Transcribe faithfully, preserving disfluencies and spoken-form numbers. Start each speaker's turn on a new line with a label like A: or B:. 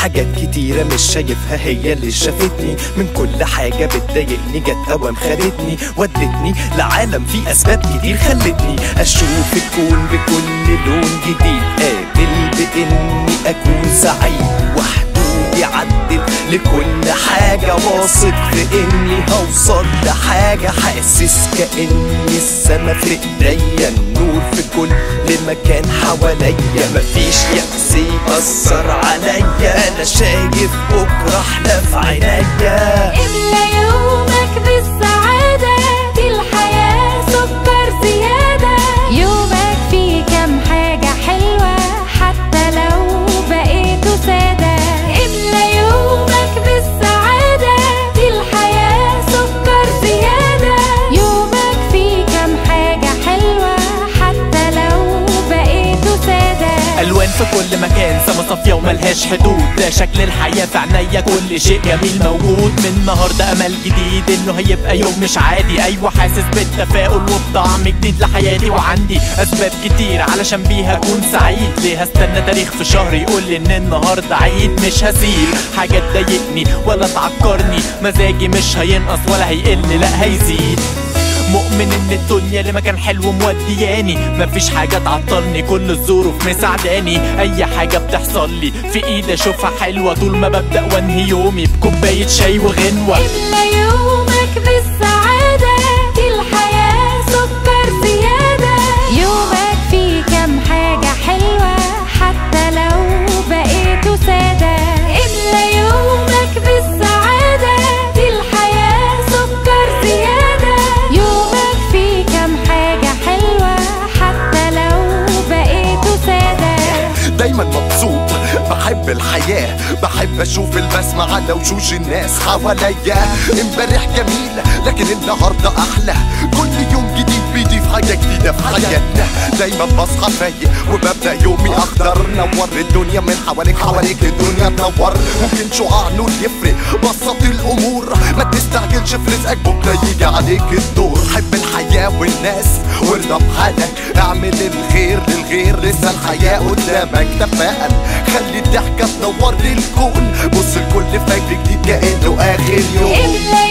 A: حاجات كتيرة مش شايفها هي اللي شافتني، من كل حاجة بتضايقني جت اوام خدتني ودتني لعالم فيه اسباب كتير خلتني اشوف الكون بكل لون جديد، قابل باني اكون سعيد وحدودي عدل لكل حاجة، واثق في اني هوصل لحاجة، حاسس كأن السما في ايديا، النور في كل مكان حواليا، مفيش يأس يأثر عليا، انا شايف بكرة احلى في عينيا.
B: املى يومك بالسعادة، دي الحياة سكر زيادة، يومك فيه كام حاجة حلوة حتى لو بقيتوا سادة. املى يومك بالسعادة، دي الحياة سكر زيادة، يومك فيه كام حاجة حلوة حتى لو بقيتوا سادة.
C: الوان في كل مكان، سما صافية وملهاش حدود، ده شكل الحياة في عينيا، كل شيء جميل موجود. من النهاردة امل جديد انه هيبقى يوم مش عادي، ايوه حاسس بالتفاؤل وبطعم جديد لحياتي، وعندي اسباب كتير علشان بيها اكون سعيد. ليه هستنى تاريخ في شهر يقول لي ان النهاردة عيد؟ مش هسيب حاجة تضايقني ولا تعكرني، مزاجي مش هينقص ولا هيقل لا هيزيد. مؤمن ان الدنيا لمكان حلو مودياني، مفيش حاجة تعطلني، كل الظروف مساعداني، اي حاجة بتحصل لي في ايدي اشوفها حلوة، طول ما ببدأ وانهي يومي بكوباية شاي وغنوة.
B: املى يومك بالسعادة، دي الحياة سكر زيادة، يومك فيه كام حاجة حلوة حتى لو بقيتوا سادة. املى يومك بالسعادة، دي الحياة سكر زيادة، يومك فيه كام حاجة حلوة حتى لو بقيتوا سادة.
D: دايما مبسوط بحب الحياة، بحب اشوف البسمة على وشوش الناس حواليا. امبارح جميل لكن النهاردة احلى، كل يوم جديد بيضيف حاجة جديدة في حياتنا. دايما بصحى فايق وببدأ يومي اخضر، نور الدنيا من حواليك، حواليك الدنيا تنور. ممكن شعاع نور يفرق بسط الامور، ما تستعجلش في رزقك بكرة يجي عليك الدور. حب الحياة والناس وارضى بحالك، اعمل الخير للغير، لسه الحياة قدامك، تفائل خلي الضحكة تنور الكون، بص لكل فجر جديد كأنه اخر يوم.